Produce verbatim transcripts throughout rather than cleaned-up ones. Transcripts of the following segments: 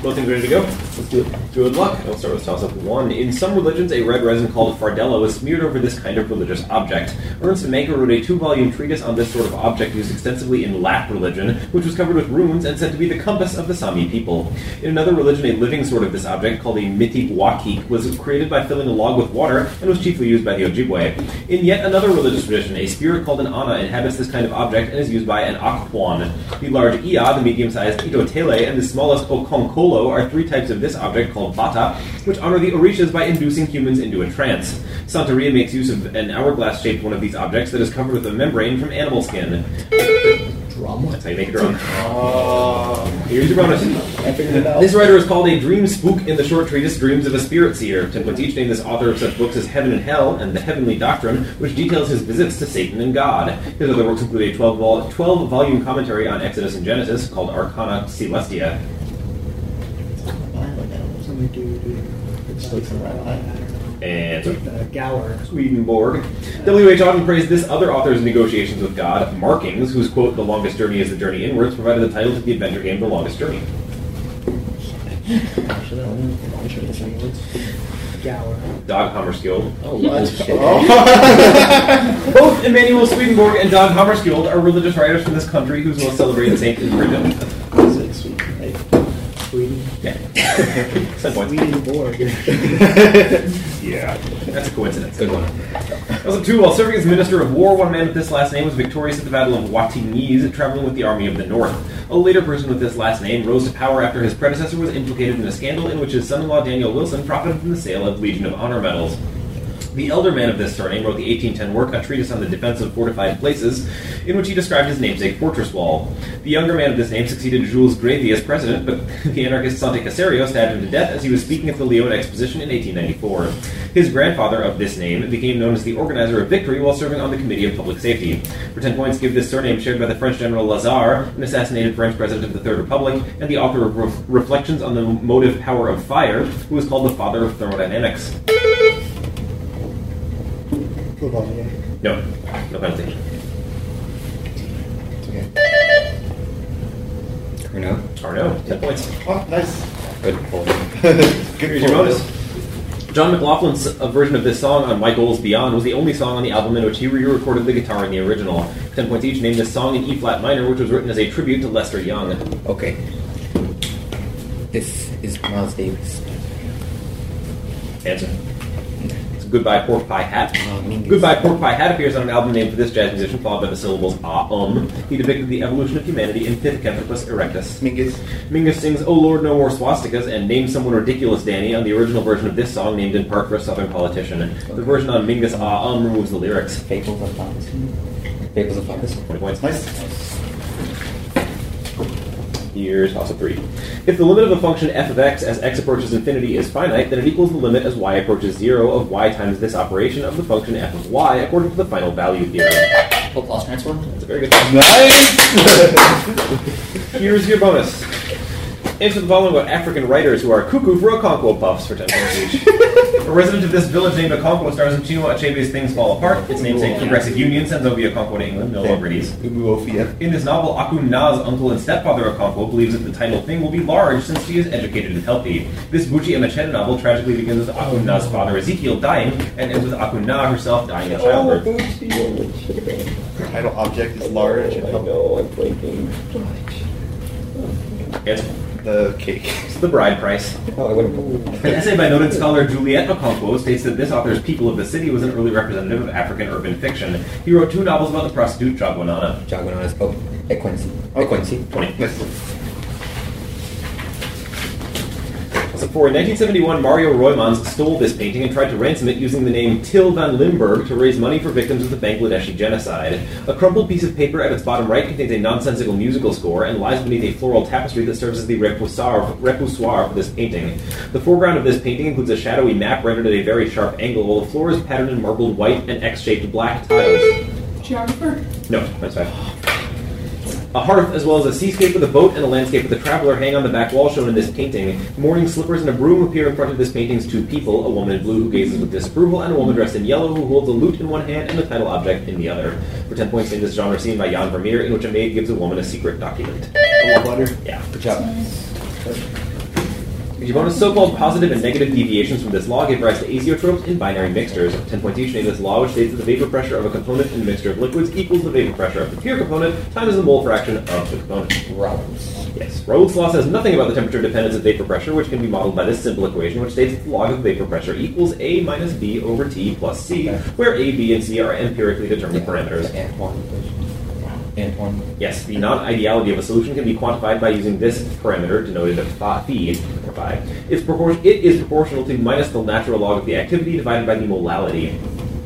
Both things ready to go? Let's do it. Good luck. We'll start with toss-up one. In some religions, a red resin called fardella was smeared over this kind of religious object. Ernst Manker wrote a two-volume treatise on this sort of object used extensively in Lap religion, which was covered with runes and said to be the compass of the Sami people. In another religion, a living sort of this object, called a mitibwaki, was created by filling a log with water and was chiefly used by the Ojibwe. In yet another religious tradition, a spirit called an ana inhabits this kind of object and is used by an akpuan. The large iya, the medium-sized itotele, and the smallest okonkolo are three types of this object called bata, which honor the orishas by inducing humans into a trance. Santeria makes use of an hourglass-shaped one of these objects that is covered with a membrane from animal skin. Drum? That's how you make a drum. Oh. Here's your bonus. I figured it out. This writer is called a dream spook in the short treatise Dreams of a Spirit Seer. Ten points each name this author of such books as Heaven and Hell and The Heavenly Doctrine, which details his visits to Satan and God. His other works include a twelve-volume commentary on Exodus and Genesis called Arcana Celestia. Answer. Uh, Gower. Swedenborg. W H Auden praised this other author's negotiations with God, Markings, whose quote, "The longest journey is the journey inwards," provided the title to the adventure game The Longest Journey. Gower. Dag Hammarskjöld. Oh, what? Oh. Both Emanuel Swedenborg and Dag Hammarskjöld are religious writers from this country whose most celebrated saint is Bridget. Is it sweet? Right? Sweden. Yeah. Ten points. Swedenborg. Yeah. That's a coincidence. Good one. Also, two, while serving as Minister of War, one man with this last name was victorious at the Battle of Wattignies, traveling with the army of the North. A later person with this last name rose to power after his predecessor was implicated in a scandal in which his son-in-law Daniel Wilson profited from the sale of Legion of Honor medals. The elder man of this surname wrote the eighteen ten work, A Treatise on the Defense of Fortified Places, in which he described his namesake fortress wall. The younger man of this name succeeded Jules Grévy as president, but the anarchist Sante Caserio stabbed him to death as he was speaking at the Lyon Exposition in eighteen ninety-four. His grandfather of this name became known as the organizer of victory while serving on the Committee of Public Safety. For ten points, give this surname shared by the French general Lazare, an assassinated French president of the Third Republic, and the author of Re- Reflections on the Motive Power of Fire, who was called the father of thermodynamics. No, no penalty. It's okay. Carnot? Arno, ten points. Oh, nice. Good pull. Here's your bonus. John McLaughlin's uh, version of this song on My Goals Beyond was the only song on the album in which he re-recorded the guitar in the original. Ten points each. Name this song in E-flat minor, which was written as a tribute to Lester Young. Okay. This is Miles Davis. Answer. Goodbye Pork Pie Hat. Oh, Mingus. Goodbye Pork Pie Hat appears on an album named for this jazz musician, followed by the syllables ah um. He depicted the evolution of humanity in Pithecanthropus erectus. Mingus. Mingus sings "Oh Lord, no more swastikas" and "Name Someone Ridiculous, Danny" on the original version of this song, named in part for a Southern politician. Okay. The version on Mingus ah um removes the lyrics. Fables of Fathers. Fables of Fathers. Twenty points. Nice. Here's toss of three. If the limit of a function f of x as x approaches infinity is finite, then it equals the limit as y approaches zero of y times this operation of the function f of y according to the final value theorem. Laplace transform? That's a very good Nice! Here's your bonus. Answer the following about African writers who are cuckoo for Okonkwo puffs for ten points each. A resident of this village named Okonkwo stars in Chinua Achebe's Things Fall Apart. Its namesake Progressive Union sends Obi Okonkwo to England, no longer it is. In this novel, Akun Na's uncle and stepfather Okonkwo believes that the title Thing will be large since she is educated and healthy. This Buchi Emecheta novel tragically begins with Akun Na's father Ezekiel dying and ends with Akun Na herself dying in childbirth. Title object is large and healthy. No, I'm blinking. Answer. The cake. It's the bride price. Oh, I wouldn't. An essay by noted scholar Juliette Okonkwo states that this author's People of the City was an early representative of African urban fiction. He wrote two novels about the prostitute Jagwanana. Jagwanana's. Oh, Equincy. Equincy. twenty. So for in nineteen seventy-one, Mario Roymans stole this painting and tried to ransom it using the name Till van Limburg to raise money for victims of the Bangladeshi genocide. A crumpled piece of paper at its bottom right contains a nonsensical musical score and lies beneath a floral tapestry that serves as the repoussoir, repoussoir for this painting. The foreground of this painting includes a shadowy map rendered at a very sharp angle, while the floor is patterned in marbled white and X-shaped black tiles. Geographer? No, that's fine. A hearth, as well as a seascape with a boat and a landscape with a traveler, hang on the back wall shown in this painting. Morning slippers and a broom appear in front of this painting's two people, a woman in blue who gazes with disapproval, and a woman dressed in yellow who holds a lute in one hand and the title object in the other. For ten points in this genre scene by Jan Vermeer, in which a maid gives a woman a secret document. A love letter? Yeah. Good job. Your bonus, so-called positive and negative deviations from this law give rise to azeotropes in binary mixtures. ten points each. Name this law, which states that the vapor pressure of a component in a mixture of liquids equals the vapor pressure of the pure component times the mole fraction of the component. Raoult's. Yes. Raoult's law says nothing about the temperature dependence of vapor pressure, which can be modeled by this simple equation, which states that the log of vapor pressure equals A minus B over T plus C, Okay. where A, B, and C are empirically determined parameters. The Antoine equation. Antoine. Yes, the non-ideality of a solution can be quantified by using this parameter, denoted as phi, or phi. It's propor- it is proportional to minus the natural log of the activity divided by the molality.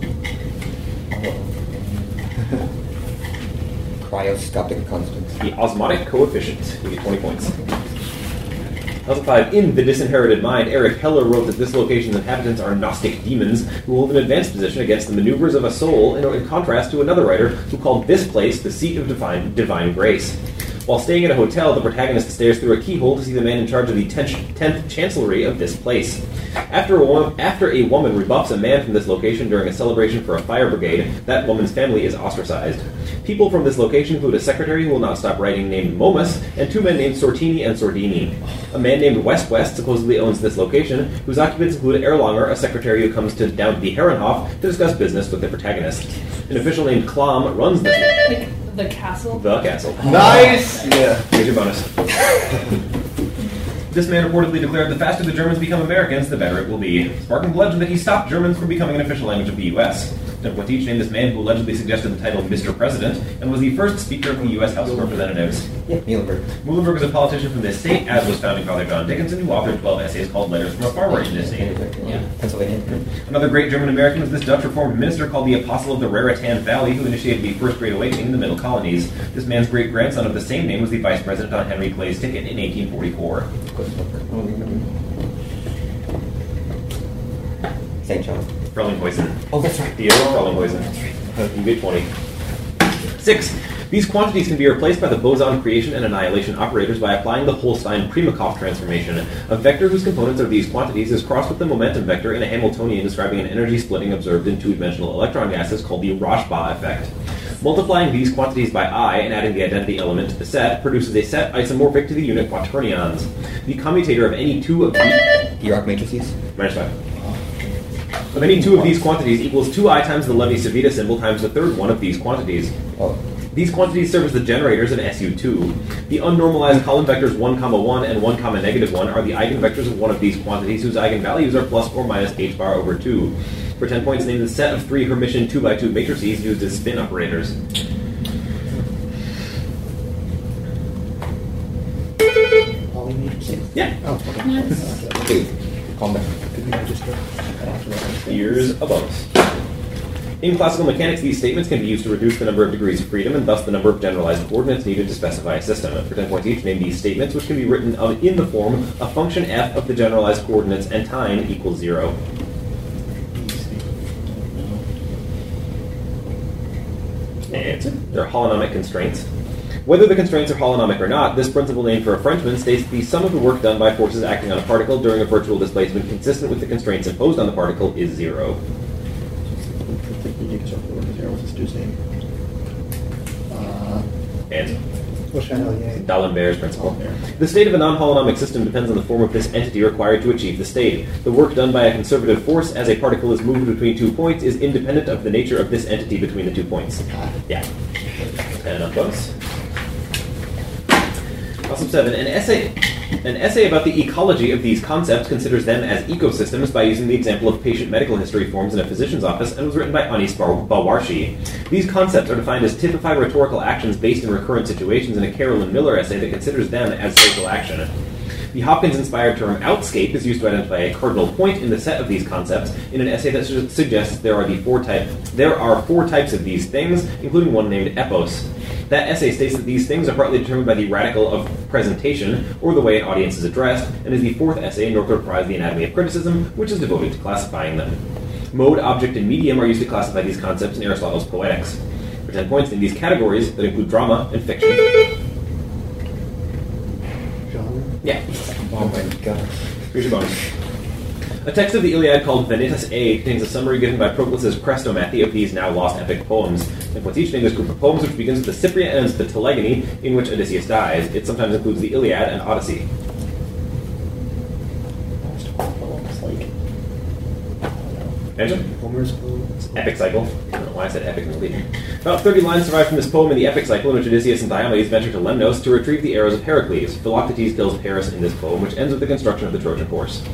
Cryoscopic constants. The osmotic coefficient. You get twenty points. Puzzle five. In The Disinherited Mind, Eric Heller wrote that this location's inhabitants are Gnostic demons who hold an advanced position against the maneuvers of a soul, in, in contrast to another writer who called this place the seat of divine, divine grace. While staying at a hotel, the protagonist stares through a keyhole to see the man in charge of the tenth, tenth chancellery of this place. After a, wo- after a woman rebuffs a man from this location during a celebration for a fire brigade, that woman's family is ostracized. People from this location include a secretary who will not stop writing named Momus, and two men named Sortini and Sordini. A man named West West supposedly owns this location, whose occupants include Erlanger, a secretary who comes to down to the Herrenhof to discuss business with the protagonist. An official named Klam runs this Like the castle. the castle. Nice! Yeah. Here's your bonus. This man reportedly declared, the faster the Germans become Americans, the better it will be, sparking the legend that he stopped Germans from becoming an official language of the U S. Ten points each. Named this man who allegedly suggested the title Mister President and was the first Speaker of the U S House of Representatives. Yeah, Muhlenberg. Muhlenberg was a politician from this state, as was founding father John Dickinson, who authored twelve essays called Letters from a Farmer in this state. Yeah. Pennsylvania. Another great German American was this Dutch reformed minister called the Apostle of the Raritan Valley, who initiated the First Great Awakening in the Middle Colonies. This man's great-grandson of the same name was the vice president on Henry Clay's ticket in eighteen forty-four. Saint John. Frelinghuisen. Oh, that's right. Theodore Frelinghuisen. You get twenty. Six. These quantities can be replaced by the boson creation and annihilation operators by applying the Holstein-Primakov transformation. A vector whose components are these quantities is crossed with the momentum vector in a Hamiltonian describing an energy splitting observed in two-dimensional electron gases called the Rashba effect. Multiplying these quantities by I and adding the identity element to the set produces a set isomorphic to the unit quaternions. The commutator of any two of the... Dirac matrices. Minus five. Of any two of these quantities equals two I times the Levi-Civita symbol times the third one of these quantities. Oh. These quantities serve as the generators in S U two. The unnormalized column vectors one, one and one, negative one are the eigenvectors of one of these quantities whose eigenvalues are plus or minus h bar over two. For ten points, name the set of three Hermitian two by two matrices used as spin operators. Poly matrices. Yeah. Oh, okay. Nice. Dude, calm down. Could be registered. After that. Here's a bonus. In classical mechanics, these statements can be used to reduce the number of degrees of freedom and thus the number of generalized coordinates needed to specify a system. For ten points each, name these statements, which can be written in the form a function f of the generalized coordinates and time equals zero. And there are holonomic constraints. Whether the constraints are holonomic or not, this principal name for a Frenchman states that the sum of the work done by forces acting on a particle during a virtual displacement consistent with the constraints imposed on the particle is zero. What's this dude's name? Uh, And Chevalier. D'Alembert's principle. The state of a non-holonomic system depends on the form of this entity required to achieve the state. The work done by a conservative force as a particle is moved between two points is independent of the nature of this entity between the two points. Yeah. And up close. Awesome seven. An essay, an essay about the ecology of these concepts considers them as ecosystems by using the example of patient medical history forms in a physician's office and was written by Anis Bawarshi. These concepts are defined as typified rhetorical actions based in recurrent situations in a Carolyn Miller essay that considers them as social action. The Hopkins-inspired term outscape is used to identify a cardinal point in the set of these concepts in an essay that su- suggests there are the four type there are four types of these things, including one named epos. That essay states that these things are partly determined by the radical of presentation, or the way an audience is addressed, and is the fourth essay in Northrop Prize, The Anatomy of Criticism, which is devoted to classifying them. Mode, object, and medium are used to classify these concepts in Aristotle's Poetics. For ten points, in these categories that include drama and fiction. Genre. Yeah. Oh my god. Here's your bonus. A text of the Iliad called Vanitas A contains a summary given by Proclus's Chrestomathy of these now lost epic poems. It puts each in this group of poems, which begins with the Cypria and ends with the Telegony, in which Odysseus dies. It sometimes includes the Iliad and Odyssey. Answer? Homer's poem. Epic cycle. I don't know why I said epic in the lead. About thirty lines survive from this poem in the epic cycle in which Odysseus and Diomedes venture to Lemnos to retrieve the arrows of Heracles. Philoctetes kills Paris in this poem, which ends with the construction of the Trojan horse.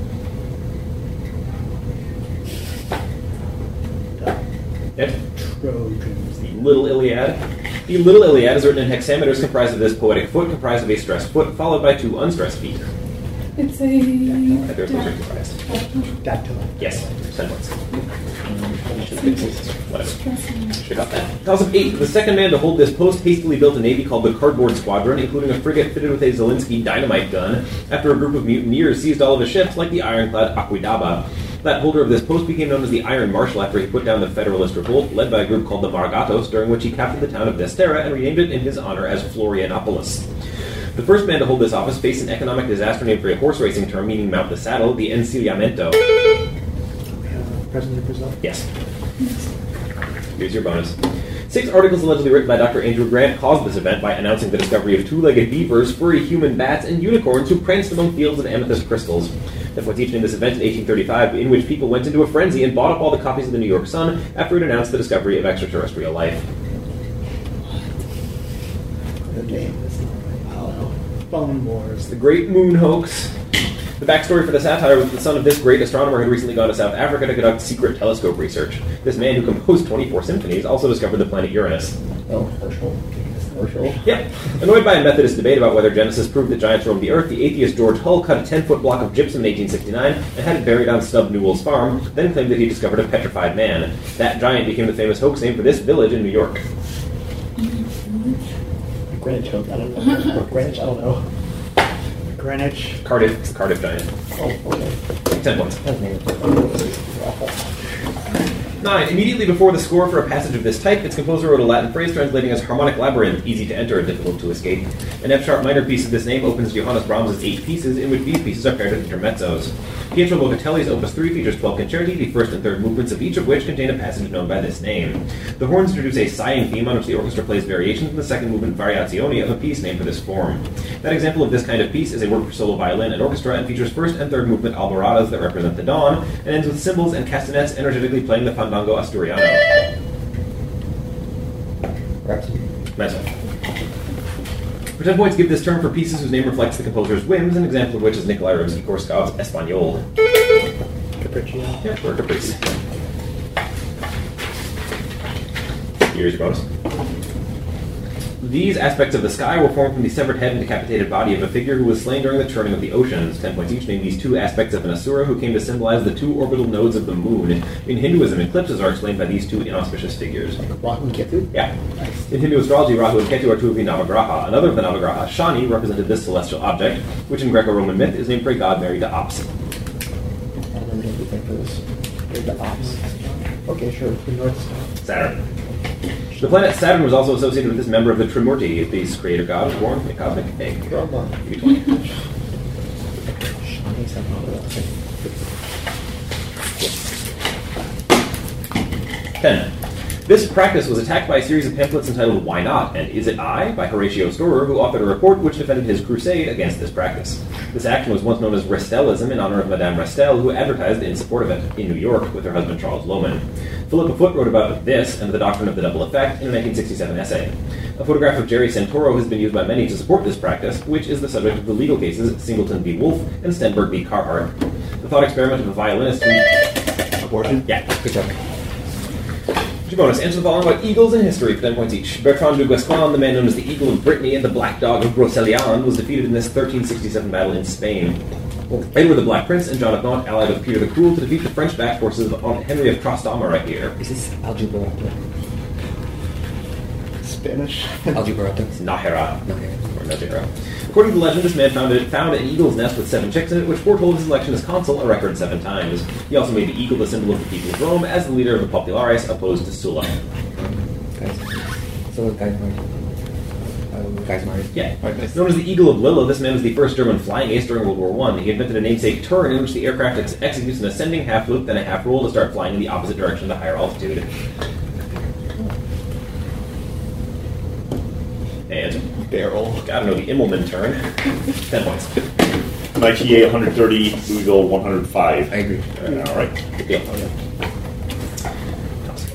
Yep. Trojans. The Little Iliad. The Little Iliad is written in hexameters comprised of this poetic foot, comprised of a stressed foot, followed by two unstressed feet. It's a. And they're both comprised. Dactyl. Yes, ten points. Whatever. Should have got that. Toss of eight. The second man to hold this post hastily built a navy called the Cardboard Squadron, including a frigate fitted with a Zelensky dynamite gun, after a group of mutineers seized all of his ships, like the ironclad Aquidaba. That holder of this post became known as the Iron Marshal after he put down the Federalist revolt, led by a group called the Margatos, during which he captured the town of Destera and renamed it in his honor as Florianopolis. The first man to hold this office faced an economic disaster named for a horse racing term meaning mount the saddle, the enciliamento. Uh, President of Brazil. Yes. Here's your bonus. Six articles allegedly written by Doctor Andrew Grant caused this event by announcing the discovery of two-legged beavers, furry human bats, and unicorns who pranced among fields of amethyst crystals. That was each in this event in eighteen thirty-five, in which people went into a frenzy and bought up all the copies of the New York Sun after it announced the discovery of extraterrestrial life. The name is not right. I don't know. Phone Wars. The Great Moon Hoax. The backstory for the satire was that the son of this great astronomer had recently gone to South Africa to conduct secret telescope research. This man, who composed twenty-four symphonies, also discovered the planet Uranus. Oh, Herschel. Herschel. Yep. Annoyed by a Methodist debate about whether Genesis proved that giants roamed the Earth, the atheist George Hull cut a ten-foot block of gypsum in eighteen sixty-nine and had it buried on Stub Newell's farm, then claimed that he discovered a petrified man. That giant became the famous hoax name for this village in New York. Greenwich, I don't know. Or Greenwich, I don't know. Greenwich. Cardiff. It's the Cardiff giant. Oh, okay. Ten points. That's me. Awful. Nine. Immediately before the score for a passage of this type, its composer wrote a Latin phrase translating as harmonic labyrinth, easy to enter, difficult to escape. An F-sharp minor piece of this name opens Johannes Brahms' eight pieces, in which these pieces are paired with intermezzos. Pietro Locatelli's Opus three features twelve concerti, the first and third movements of each of which contain a passage known by this name. The horns introduce a sighing theme on which the orchestra plays variations in the second movement variazioni of a piece named for this form. That example of this kind of piece is a work for solo violin and orchestra and features first and third movement alberadas that represent the dawn, and ends with cymbals and castanets energetically playing the fandango asturiano. Rhapsody. Mezzo. For ten points, give this term for pieces whose name reflects the composer's whims, an example of which is Nikolai Rimsky-Korsakov's Espagnol. Capriccio. Yeah, or Caprice. Here's your bonus. These aspects of the sky were formed from the severed head and decapitated body of a figure who was slain during the turning of the oceans. Ten points each. Name these two aspects of an asura who came to symbolize the two orbital nodes of the moon. In Hinduism, eclipses are explained by these two inauspicious figures. Rahu and Ketu? Yeah. In Hindu astrology, Rahu and Ketu are two of the Navagraha. Another of the Navagraha, Shani, represented this celestial object, which in Greco-Roman myth is named for a god married to Ops. I don't remember anything for this. There's the ops. Okay, sure. The North Star. Saturn. The planet Saturn was also associated with this member of the Trimurti. This creator god was born from a cosmic egg. Drama. Give me twenty. Shani somehow. ten. This practice was attacked by a series of pamphlets entitled Why Not? And Is It I? By Horatio Storer, who authored a report which defended his crusade against this practice. This action was once known as Restellism in honor of Madame Restel, who advertised in support of it in New York with her husband Charles Lohman. Philippa Foot wrote about this and the doctrine of the double effect in a nineteen sixty-seven essay. A photograph of Jerry Santoro has been used by many to support this practice, which is the subject of the legal cases Singleton v. Wolf and Stenberg v. Carhart. The thought experiment of a violinist who... Abortion? Yeah, good job. Your bonus. Answer the following about eagles in history for ten points each. Bertrand du Guesclin, the man known as the Eagle of Brittany and the Black Dog of Broceliande, was defeated in this thirteen sixty-seven battle in Spain. Edward the Black Prince and John of Gaunt allied with Peter the Cruel to defeat the French-backed forces of Henry of Trastamara here. Is this Aljubarrota? Spanish. Aljubarrota. Nahara. Okay. Or Najera. According to legend, this man found, it, found an eagle's nest with seven chicks in it, which foretold his election as consul a record seven times. He also made the eagle the symbol of the people of Rome as the leader of the Populares opposed to Sulla. Guys. So was Guys Martin. Um, Guys Martin. Yeah. Known as the Eagle of Lilla, this man was the first German flying ace during World War One. He invented a namesake turn in which the aircraft ex- executes an ascending half loop, then a half roll to start flying in the opposite direction to higher altitude. And Barrel. gotta know the Immelman turn. Ten points. ninety-eight, one thirty, Louisville, one hundred five. I agree. Uh, all right. Good deal.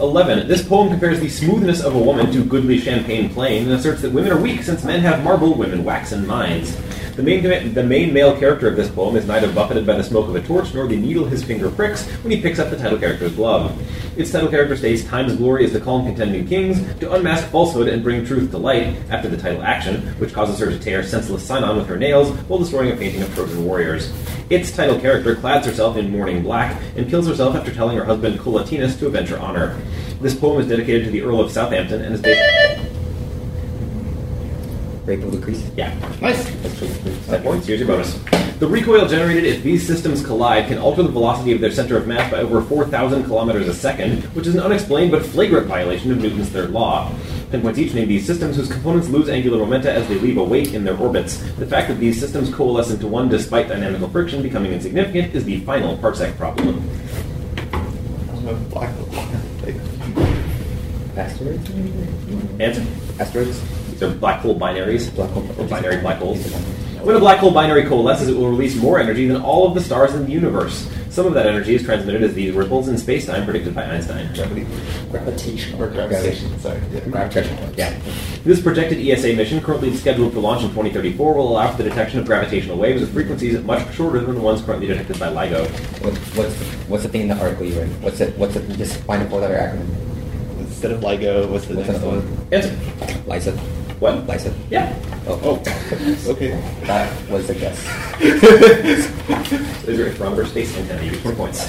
eleven. This poem compares the smoothness of a woman to goodly champagne plain and asserts that women are weak since men have marble, women waxen minds. The main, the main male character of this poem is neither buffeted by the smoke of a torch nor the needle his finger pricks when he picks up the title character's glove. Its title character states, "Time's glory is to calm contending kings, to unmask falsehood and bring truth to light," after the title action, which causes her to tear senseless Sinon with her nails while destroying a painting of Trojan warriors. Its title character clads herself in mourning black and kills herself after telling her husband Colatinus to avenge her honor. This poem is dedicated to the Earl of Southampton and is based... Rape of Lucrece. Yeah. Nice. That's true. That points. Here's your bonus. The recoil generated if these systems collide can alter the velocity of their center of mass by over four thousand kilometers a second, which is an unexplained but flagrant violation of Newton's third law. ten points each name these systems whose components lose angular momenta as they leave a weight in their orbits. The fact that these systems coalesce into one despite dynamical friction becoming insignificant is the final parsec problem. I don't know. Black hole. Asteroids? Answer. Asteroids? These are black hole binaries. Black hole. Or binary black holes. When a black hole binary coalesces, it will release more energy than all of the stars in the universe. Some of that energy is transmitted as these ripples in space-time predicted by Einstein. Gravity. Gravitational. Or gravitation. Sorry. Yeah. Gravitational. Yeah. This projected E S A mission, currently scheduled for launch in twenty thirty-four, will allow for the detection of gravitational waves with frequencies much shorter than the ones currently detected by LIGO. What, what's the, what's the thing in the article you read? What's it? What's it? Just find a four-letter acronym. Instead of LIGO, what's the What's next another one? one? Answer. LISA. What? LISA. Yeah. Oh. Oh, okay. That was a guess. Those are barometer space antenna. You get twenty points.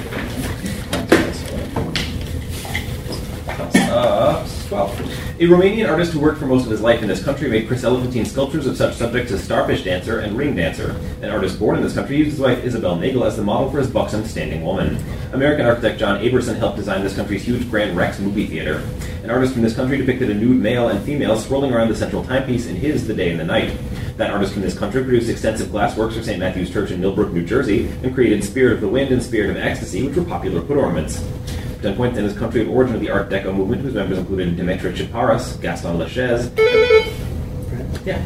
Uh, twelve. A Romanian artist who worked for most of his life in this country made chryselephantine sculptures of such subjects as Starfish Dancer and Ring Dancer. An artist born in this country used his wife Isabel Nagel as the model for his buxom standing woman. American architect John Aberson helped design this country's huge Grand Rex movie theater. An artist from this country depicted a nude male and female swirling around the central timepiece in his The Day and the Night. That artist from this country produced extensive glass works for Saint Matthew's Church in Millbrook, New Jersey, and created Spirit of the Wind and Spirit of Ecstasy, which were popular foot ornaments. ten points in his country of origin of the Art Deco movement, whose members included Demetri Chaparas, Gaston Lachaise. Yeah.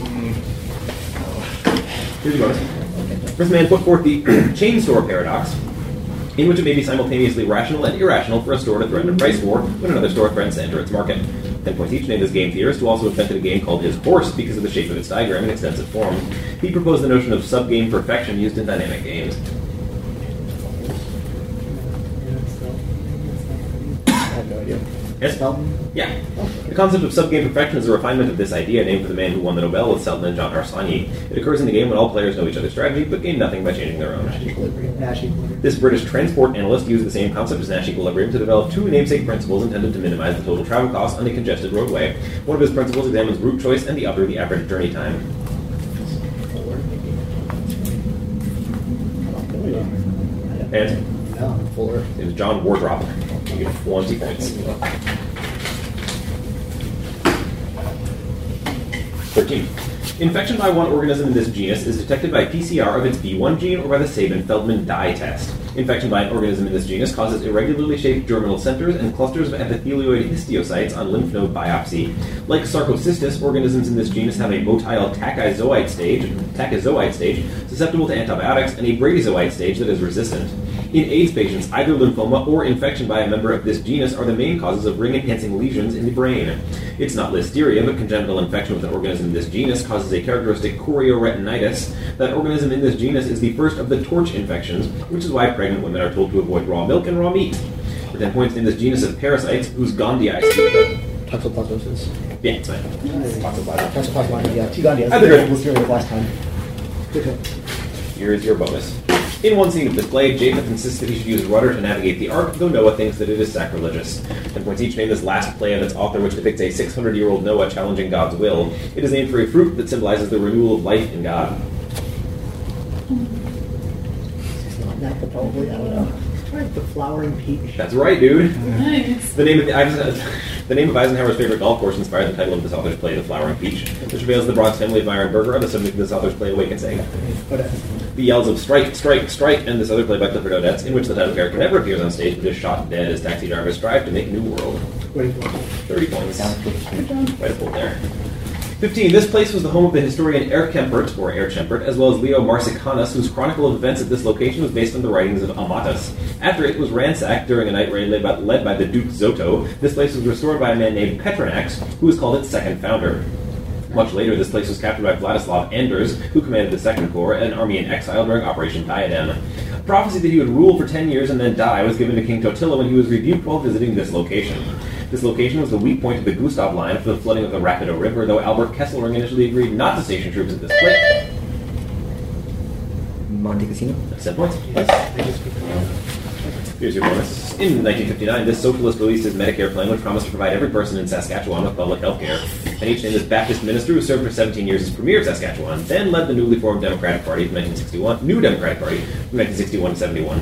Here's your bonus. First man put forth the chain store paradox, in which it may be simultaneously rational and irrational for a store to threaten a price war when another store threatens to enter its market. ten points each named this game theorist, who also invented a game called his horse because of the shape of its diagram and extensive form. He proposed the notion of sub-game perfection used in dynamic games. I have no idea. Yes? Felton? Yeah. The concept of sub-game perfection is a refinement of this idea named for the man who won the Nobel with Selton and Jean Arsani. It occurs in the game when all players know each other's strategy, but gain nothing by changing their own. Nash equilibrium. Nash equilibrium. This British transport analyst used the same concept as Nash equilibrium to develop two namesake principles intended to minimize the total travel costs on a congested roadway. One of his principles examines route choice, and the other the average journey time. Fuller, maybe. I don't know. And No, Fuller. it was John Wardrop. You get twenty points. thirteen. Infection by one organism in this genus is detected by P C R of its B one gene or by the Sabin-Feldman dye test. Infection by an organism in this genus causes irregularly shaped germinal centers and clusters of epithelioid histiocytes on lymph node biopsy. Like Sarcocystis, organisms in this genus have a motile tachyzoite stage, tachyzoite stage susceptible to antibiotics and a bradyzoite stage that is resistant. In AIDS patients, either lymphoma or infection by a member of this genus are the main causes of ring-enhancing lesions in the brain. It's not listeria, but congenital infection with an organism in this genus causes a characteristic chorioretinitis. That organism in this genus is the first of the torch infections, which is why pregnant women are told to avoid raw milk and raw meat. For ten points in this genus of parasites, whose Gondii Toxoplasmosis. Yeah, it's fine. Toxoplasmosis, yeah. T. Gondii. Either good. Listeria last time. Good hit. Here's your bonus. In one scene of this play, Japheth insists that he should use rudder to navigate the ark, though Noah thinks that it is sacrilegious. Ten points each name this last play of its author, which depicts a six hundred year old Noah challenging God's will. It is named for a fruit that symbolizes the renewal of life in God. It's not that, but probably, I don't know. Try the flowering peach. That's right, dude. Nice. The name of the, the name of Eisenhower's favorite golf course inspired the title of this author's play, The Flowering Peach, which reveals the Bronx family of Myron Berger are the subject of this author's play, Awake and Sing. Okay. The yells of strike, strike, strike, and this other play by Clifford Odets, in which the title character never appears on stage but is shot dead as taxi drivers strive to make a new world. What do you want? thirty points. Down to Good job. Right up there. fifteen. This place was the home of the historian Erkempert, or Erchempert, as well as Leo Marsicanus, whose chronicle of events at this location was based on the writings of Amatus. After it was ransacked during a night raid led by, led by the Duke Zoto, this place was restored by a man named Petronax, who was called its second founder. Much later, this place was captured by Vladislav Anders, who commanded the Second Corps, an army in exile during Operation Diadem. A prophecy that he would rule for ten years and then die was given to King Totila when he was rebuked while visiting this location. This location was the weak point of the Gustav Line for the flooding of the Rapido River, though Albert Kesselring initially agreed not to station troops at this place. Monte Cassino? Set points. Here's your bonus. In nineteen fifty-nine, this socialist released his Medicare plan, which promised to provide every person in Saskatchewan with public health care. And each named this Baptist minister, who served for seventeen years as premier of Saskatchewan, then led the newly formed Democratic Party from nineteen sixty-one, New Democratic Party from nineteen sixty-one to seventy-one.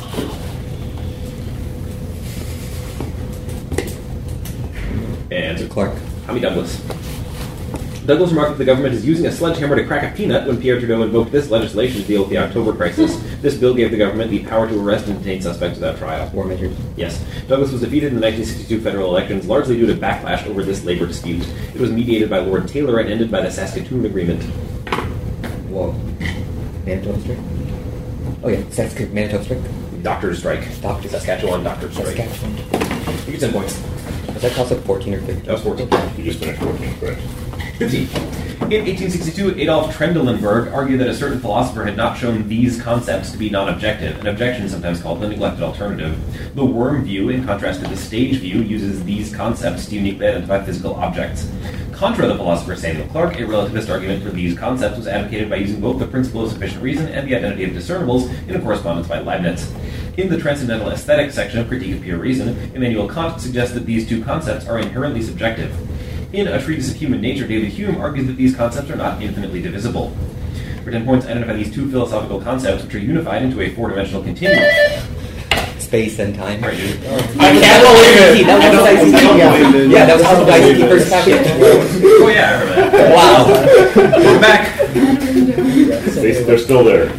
And Clark. Tommy Douglas. Douglas remarked that the government is using a sledgehammer to crack a peanut when Pierre Trudeau invoked this legislation to deal with the October crisis. This bill gave the government the power to arrest and detain suspects without trial. War measures. Yes. Douglas was defeated in the nineteen sixty-two federal elections, largely due to backlash over this labor dispute. It was mediated by Lord Taylor and ended by the Saskatoon Agreement. Whoa. Manitoba Strike? Oh yeah, Saskatoon, Manitoba Strike. Doctor's strike. Doctor. Saskatchewan Doctor's strike. Saskatchewan. You get ten points. Was that cost of fourteen or fifteen? That was fourteen. You just finished fourteen, correct? fifteen. In eighteen sixty-two, Adolf Trendelenburg argued that a certain philosopher had not shown these concepts to be non-objective, an objection sometimes called the neglected alternative. The worm view, in contrast to the stage view, uses these concepts to uniquely identify physical objects. Contra the philosopher Samuel Clarke, a relativist argument for these concepts was advocated by using both the principle of sufficient reason and the identity of discernibles in a correspondence by Leibniz. In the Transcendental Aesthetics section of Critique of Pure Reason, Immanuel Kant suggests that these two concepts are inherently subjective. In A Treatise of Human Nature, David Hume argues that these concepts are not infinitely divisible. For ten points, identify these two philosophical concepts which are unified into a four-dimensional continuum. Space and time. Right, dude. I can't believe it! That was I C T. Yeah, that was how the I C T first happened. Oh yeah, I remember that. Wow. We're back. They, they're still there.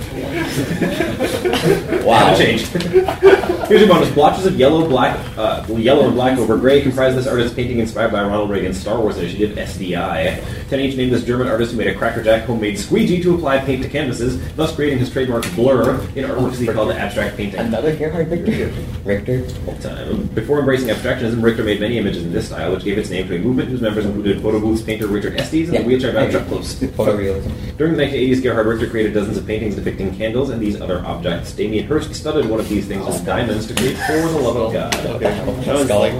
Wow. Changed. Here's your bonus. Blotches of yellow, black, uh, yellow and black over gray comprise this artist's painting inspired by Ronald Reagan's Star Wars initiative, S D I. Ten each named this German artist who made a Cracker Jack homemade squeegee to apply paint to canvases, thus creating his trademark blur in artworks he called abstract painting. Another Gerhard Richter. Richter. Full time. Before embracing abstractionism, Richter made many images in this style, which gave its name to a movement whose members included photo booths painter Richard Estes and Yeah. the wheelchair-bound Chuck Close. Photorealism. During the nineteen eighties, Gerhard Richter created dozens of paintings depicting candles and these other objects. Damien Hirst studded one of these things with diamonds to create For the Love of God. Scully.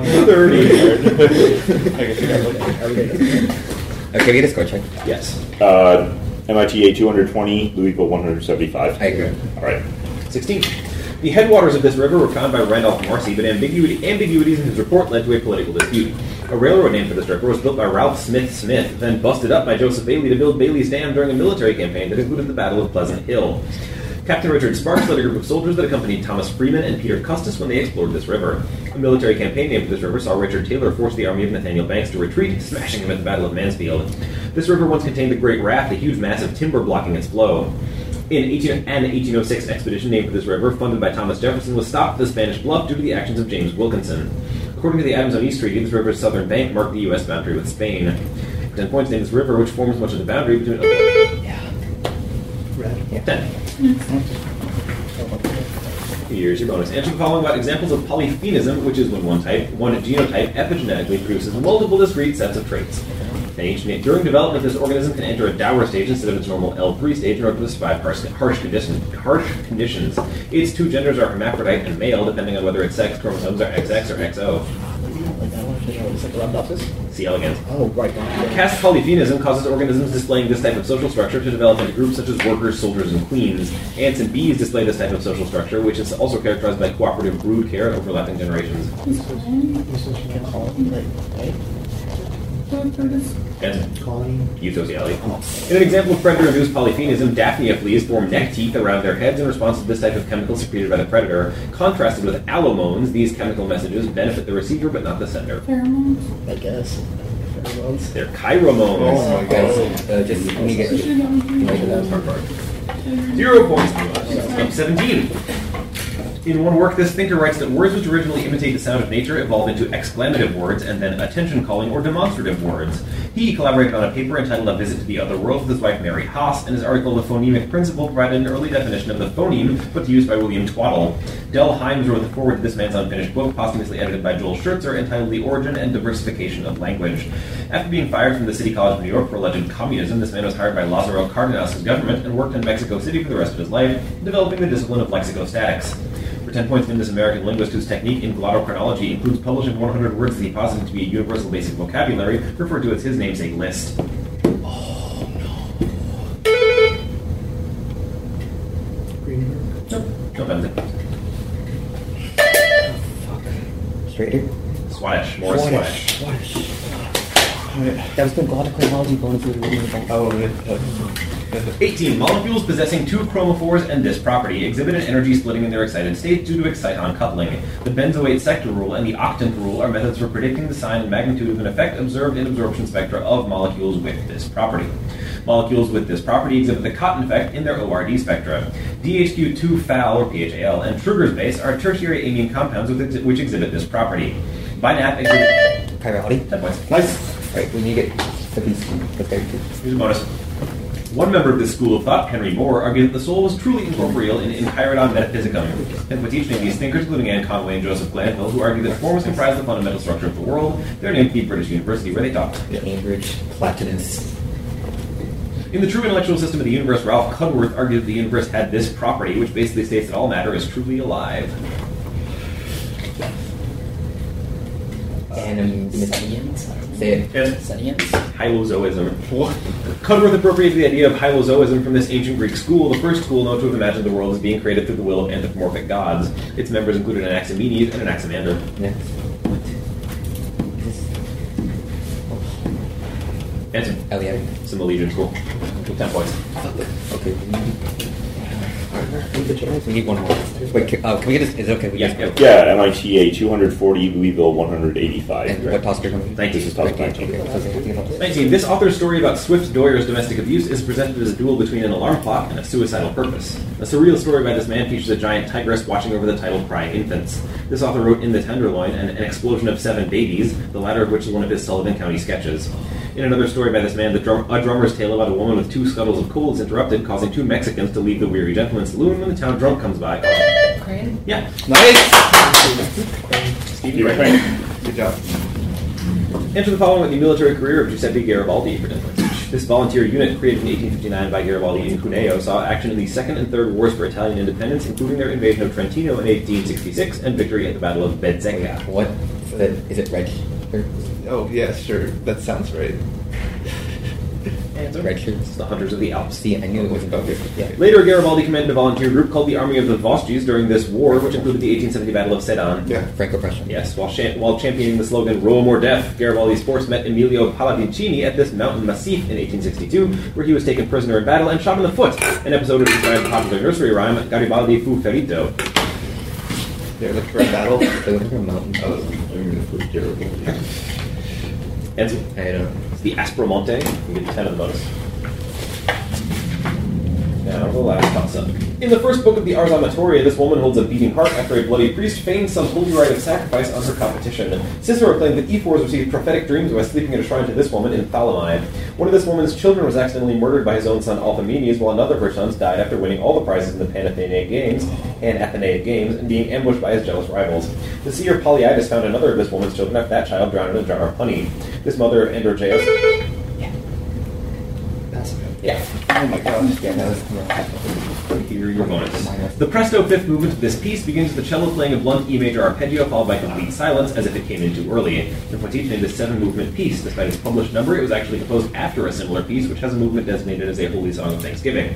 thirty. Okay, we get a score check. Yes. Uh, M I T A two hundred twenty, Louisville one hundred seventy-five. I agree. All right. sixteen. The headwaters of this river were found by Randolph Marcy, but ambiguity, ambiguities in his report led to a political dispute. A railroad name for this river was built by Ralph Smith Smith, then busted up by Joseph Bailey to build Bailey's Dam during a military campaign that included the Battle of Pleasant Hill. Captain Richard Sparks led a group of soldiers that accompanied Thomas Freeman and Peter Custis when they explored this river. A military campaign named for this river saw Richard Taylor force the army of Nathaniel Banks to retreat, smashing him at the Battle of Mansfield. This river once contained the Great Raft, a huge mass of timber blocking its flow. In eighteen, an eighteen oh six expedition named for this river, funded by Thomas Jefferson, was stopped at the Spanish Bluff due to the actions of James Wilkinson. According to the Adams on East Treaty, this river's southern bank marked the U S boundary with Spain. Ten points named this river, which forms much of the boundary between... Yeah. Red. Yeah. Ten. Here's your bonus. Answer the following about examples of polyphenism, which is when one type, one genotype epigenetically produces multiple discrete sets of traits. And each, during development, this organism can enter a dour stage instead of its normal L three stage in order to survive harsh, harsh, condition, harsh conditions. Its two genders are hermaphrodite and male, depending on whether its sex chromosomes are X X or X O. Like that one, it's like Rhabdosis. See elegant. Oh, right. Yeah. Caste polyphenism causes organisms displaying this type of social structure to develop into groups such as workers, soldiers, and queens. Ants and bees display this type of social structure, which is also characterized by cooperative brood care and overlapping generations. Colony, right? And Colony. use sociality. In an example of predator-induced polyphenism, Daphnia fleas form neck teeth around their heads in response to this type of chemical secreted by the predator. Contrasted with allomones, these chemical messages benefit the receiver but not the sender. Pheromones. I guess. Pheromones. They're chiromones. Oh my Guys, uh, just let me get Should've got me like that three. hard part. Zero points. Up seventeen. In one work, this thinker writes that words which originally imitate the sound of nature evolve into exclamative words and then attention-calling or demonstrative words. He collaborated on a paper entitled A Visit to the Other World with his wife Mary Haas, and his article The Phonemic Principle provided an early definition of the phoneme, but used by William Twaddle. Del Himes wrote the foreword to this man's unfinished book, posthumously edited by Joel Schertzer, entitled The Origin and Diversification of Language. After being fired from the City College of New York for alleged communism, this man was hired by Lázaro Cárdenas' government and worked in Mexico City for the rest of his life, developing the discipline of lexicostatics. For ten points, name this American linguist whose technique in glottochronology includes publishing one hundred words that he posits to be a universal basic vocabulary, referred to as his namesake list. Greenberg. Nope. No benefit. Strader? Swadesh. Morris Swadesh. Swadesh. That was the glottochronology bonus we were reading about. Oh, yeah. eighteen. Molecules possessing two chromophores and this property exhibit an energy splitting in their excited state due to exciton coupling. The benzoate sector rule and the octant rule are methods for predicting the sign and magnitude of an effect observed in absorption spectra of molecules with this property. Molecules with this property exhibit the Cotton effect in their O R D spectra. D H Q two FAL, or P H A L, and Trüger's base are tertiary amine compounds with ex- which exhibit this property. Binap exhibit... Chirality? ten points. Nice. Alright, we need to get to these. Let's go. Here's a bonus. One member of this school of thought, Henry Moore, argued that the soul was truly incorporeal in Encheirodon Metaphysicum. And with each of these thinkers, including Anne Conway and Joseph Glanville, who argued that forms comprise the fundamental structure of the world, they're named the British University, where they taught. The Ambridge Platinus. In the True Intellectual System of the Universe, Ralph Cudworth argued that the universe had this property, which basically states that all matter is truly alive. Animisms. Say it. Yes. Sentience? Hylozoism. Cudworth appropriated the idea of hylozoism from this ancient Greek school, the first school known to have imagined the world as being created through the will of anthropomorphic gods. Its members included Anaximenes and Anaximander. Next. Answer. Eliatic. Some Elysian school. Ten points. Okay. We need one more. Wait, can, uh, can we get this? Is it okay? We Yeah, just, yeah. Yeah, M I T A two hundred forty, Louisville one hundred eighty-five. And what toss are coming? Thank you. This is topic Okay, nineteen. okay, okay, okay. nineteen. This author's story about Swift Doyer's domestic abuse is presented as a duel between an alarm clock and a suicidal purpose. A surreal story by this man features a giant tigress watching over the title crying infants. This author wrote In the Tenderloin and An Explosion of Seven Babies, the latter of which is one of his Sullivan County sketches. In another story by this man, the drum- a drummer's tale about a woman with two scuttles of coal is interrupted, causing two Mexicans to leave the Weary Gentleman's saloon when the town drunk comes by. Crane? Yeah. Nice! Stevie Crane. Good job. Enter the following with the military career of Giuseppe Garibaldi for ten points each. This volunteer unit, created in eighteen fifty-nine by Garibaldi in Cuneo, saw action in the Second and Third Wars for Italian independence, including their invasion of Trentino in eighteen sixty-six and victory at the Battle of Bezzecca. What? Is it, is it red? Or Oh, yeah, sure. That sounds right. Answer. red shirts? It's the Hunters of the Alps. See, I knew it wasn't about this. Yeah. Later, Garibaldi commanded a volunteer group called the Army of the Vosges during this war, which included the eighteen seventy Battle of Sedan. Yeah. Franco-Prussian. Yes, while, cha- while championing the slogan Rome or Death, Garibaldi's force met Emilio Pallavicini at this mountain massif in eighteen sixty-two, where he was taken prisoner in battle and shot in the foot, an episode which inspired the popular nursery rhyme Garibaldi fu ferito. They're looking for a battle. They're looking for a mountain. Oh, I'm gonna put Garibaldi. Answer. I don't know. It's the Aspromonte. You get ten of the bonus. Now, the last toss-up. In the first book of the Ars Amatoria, this woman holds a beating heart after a bloody priest feigns some holy rite of sacrifice on her competition. Cicero claimed that Ephors received prophetic dreams while sleeping at a shrine to this woman in Thalamide. One of this woman's children was accidentally murdered by his own son Alphemenes, while another of her sons died after winning all the prizes in the Panathenaic Games and Athenaeid Games and being ambushed by his jealous rivals. The seer Polyidus found another of this woman's children after that child drowned in a jar of honey. This mother of Androgeus... Yeah. Oh my gosh. Yeah, that was. Yeah. Here, your bonus. The presto fifth movement of this piece begins with the cello playing a blunt E major arpeggio followed by complete silence as if it came in too early. The Pontine named this seven-movement piece. Despite its published number, it was actually composed after a similar piece, which has a movement designated as a holy song of thanksgiving.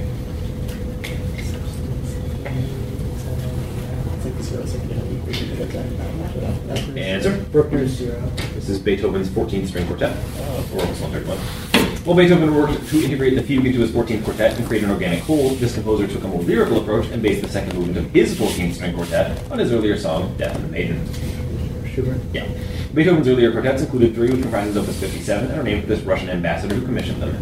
Answer. Bruckner's zero. This is Beethoven's fourteenth string quartet. Or almost one third one. While Beethoven worked to integrate the fugue into his fourteenth quartet and create an organic whole, this composer took a more lyrical approach and based the second movement of his fourteenth string quartet on his earlier song, Death of the Maiden. Schubert. Yeah. Beethoven's earlier quartets included three, which comprises Opus fifty-seven, and are named for this Russian ambassador who commissioned them.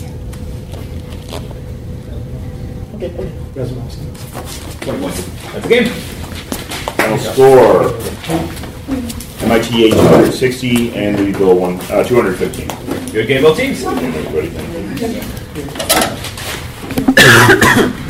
Okay, Razumovsky. twenty points. That's the game. Final score. M I T A two hundred sixty and Louisville one, uh, two hundred fifteen. Good game, both teams. Everybody, thank you.